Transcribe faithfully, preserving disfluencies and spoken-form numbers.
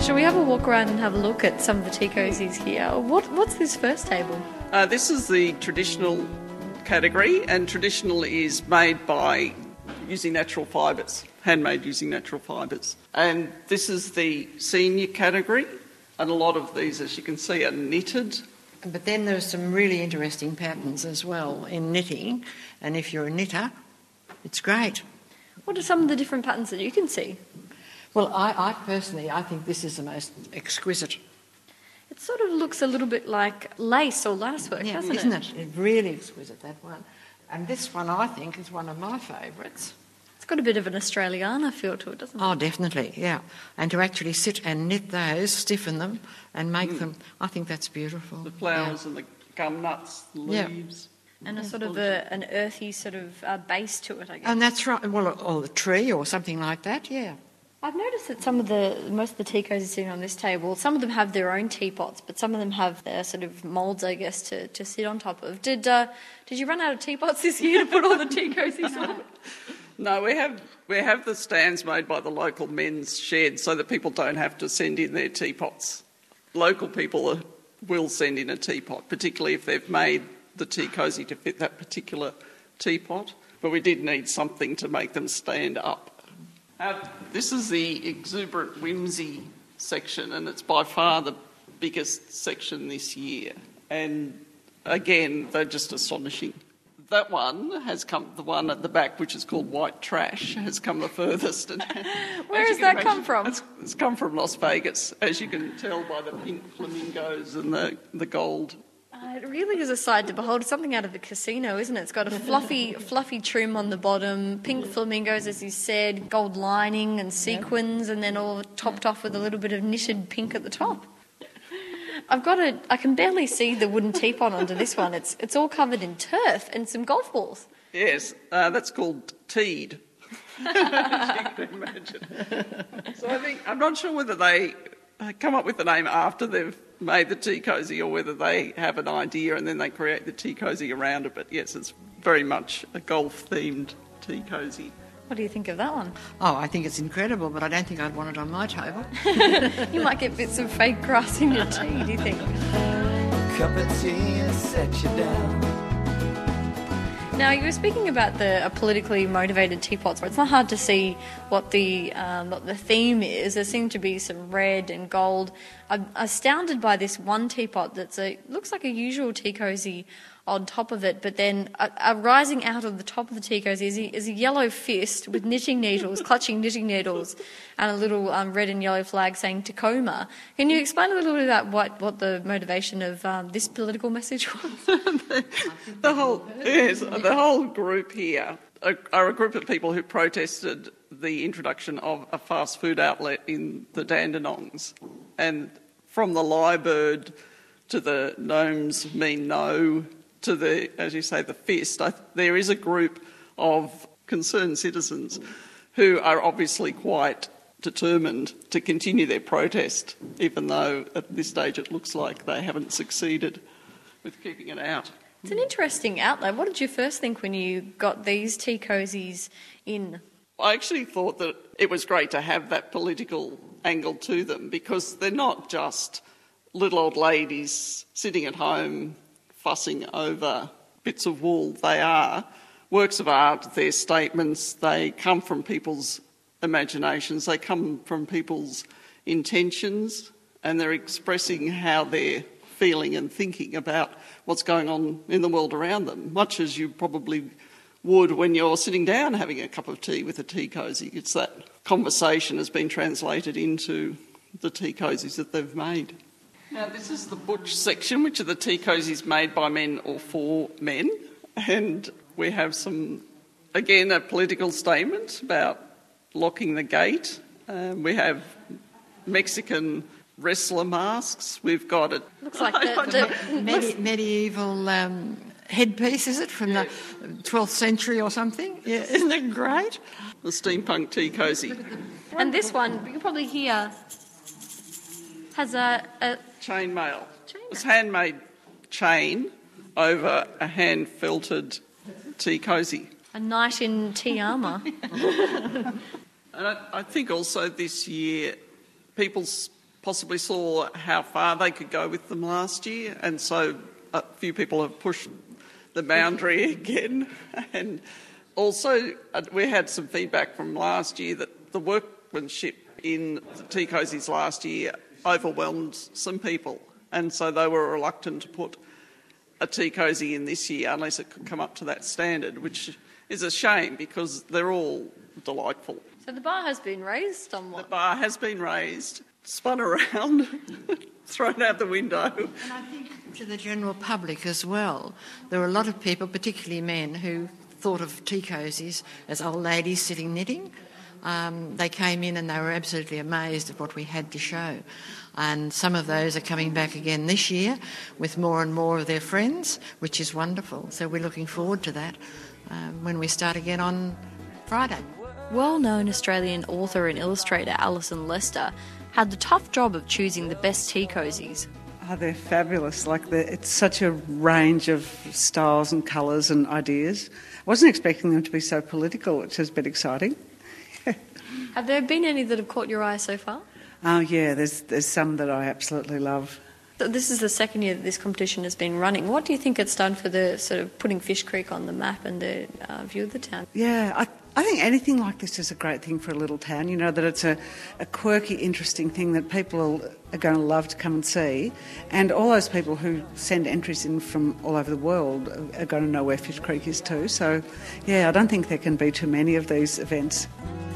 Shall we have a walk around and have a look at some of the tea cozies here? What What's this first table? Uh, this is the traditional category, and traditional is made by using natural fibres, handmade using natural fibres. And this is the senior category, and a lot of these, as you can see, are knitted. But then there's some really interesting patterns as well in knitting, and if you're a knitter, it's great. What are some of the different patterns that you can see? Well, I, I personally, I think this is the most exquisite. It sort of looks a little bit like lace or latticework, Yeah, doesn't isn't it? it? It's really exquisite, that one. And this one, I think, is one of my favourites. It's got a bit of an Australiana feel to it, doesn't it? Oh, definitely, yeah. And to actually sit and knit those, stiffen them and make mm. them, I think that's beautiful. The flowers yeah. and the gum nuts, the leaves. Yeah. And a sort of a, an earthy sort of uh, base to it, I guess. And that's right. Well, or a tree or something like that, yeah. I've noticed that some of the, most of the tea cozies sitting on this table, some of them have their own teapots, but some of them have their sort of moulds, I guess, to, to sit on top of. Did uh, did you run out of teapots this year to put all the tea cozies on? No, we have we have the stands made by the local men's shed so that people don't have to send in their teapots. Local people are, will send in a teapot, particularly if they've made the tea cosy to fit that particular teapot. But we did need something to make them stand up. Uh, this is the exuberant whimsy section, and it's by far the biggest section this year. And again, they're just astonishing. That one has come, the one at the back, which is called White Trash, has come the furthest. And where has that imagine, come from? It's, it's come from Las Vegas, as you can tell by the pink flamingos and the, the gold. Uh, it really is a sight to behold. It's something out of a casino, isn't it? It's got a fluffy, fluffy trim on the bottom, pink flamingos, as you said, gold lining and sequins, and then all topped off with a little bit of knitted pink at the top. I've got a. I can barely see the wooden teapot under this one. It's it's all covered in turf and some golf balls. Yes, uh, that's called teed. As you can imagine. So I think I'm not sure whether they come up with the name after they've made the tea cosy or whether they have an idea and then they create the tea cosy around it. But yes, it's very much a golf-themed tea cosy. What do you think of that one? Oh, I think it's incredible, but I don't think I'd want it on my table. You might get bits of fake grass in your tea, do you think? Cup of tea and set you down. Now, you were speaking about the uh, politically motivated teapots. It's not hard to see what the um, what the theme is. There seem to be some red and gold. I'm astounded by this one teapot that's a looks like a usual tea cosy on top of it, but then uh, uh, rising out of the top of the tea cosy is a, is a yellow fist with knitting needles, clutching knitting needles, and a little um, red and yellow flag saying Tacoma. Can you explain a little bit about what, what the motivation of um, this political message was? the, the whole yes, the whole group here are, are a group of people who protested the introduction of a fast food outlet in the Dandenongs, and from the Lyrebird to the Gnomes Mean No to the, as you say, the fist, I, there is a group of concerned citizens who are obviously quite determined to continue their protest, even though at this stage it looks like they haven't succeeded with keeping it out. It's an interesting outlet. What did you first think when you got these tea cosies in? I actually thought that it was great to have that political angle to them, because they're not just little old ladies sitting at home fussing over bits of wool. They are works of art, they're statements, they come from people's imaginations, they come from people's intentions, and they're expressing how they're feeling and thinking about what's going on in the world around them, much as you probably would when you're sitting down having a cup of tea with a tea cosy. It's that conversation has been translated into the tea cosies that they've made. Now, this is the butch section, which are the tea cosies made by men or for men. And we have some, again, a political statement about locking the gate. Um, we have Mexican wrestler masks. We've got it. Looks like the, the Medi- medieval um, headpiece, is it, from yeah. the twelfth century or something? Yeah, isn't it great? The steampunk tea cosy. And this one, you can probably hear, has a... a chain mail. Chain it's handmade chain over a hand-felted tea cosy. A knight in tea armour. And I, I think also this year people's possibly saw how far they could go with them last year, and so a few people have pushed the boundary again. And also, uh, we had some feedback from last year that the workmanship in the tea cosies last year overwhelmed some people, and so they were reluctant to put a tea cosy in this year unless it could come up to that standard, which is a shame because they're all delightful. So the bar has been raised somewhat. The bar has been raised, spun around, thrown out the window. And I think to the general public as well, there were a lot of people, particularly men, who thought of tea cosies as old ladies sitting knitting. Um, they came in and they were absolutely amazed at what we had to show. And some of those are coming back again this year with more and more of their friends, which is wonderful. So we're looking forward to that um, when we start again on Friday. Well-known Australian author and illustrator Alison Lester had the tough job of choosing the best tea cosies. Oh, they're fabulous. Like they're, it's such a range of styles and colours and ideas. I wasn't expecting them to be so political, which has been exciting. Have there been any that have caught your eye so far? Oh, yeah, there's there's some that I absolutely love. So this is the second year that this competition has been running. What do you think it's done for the sort of putting Fish Creek on the map and the uh, view of the town? Yeah, I, I think anything like this is a great thing for a little town, you know, that it's a, a quirky, interesting thing that people are going to love to come and see. And all those people who send entries in from all over the world are going to know where Fish Creek is too. So, yeah, I don't think there can be too many of these events.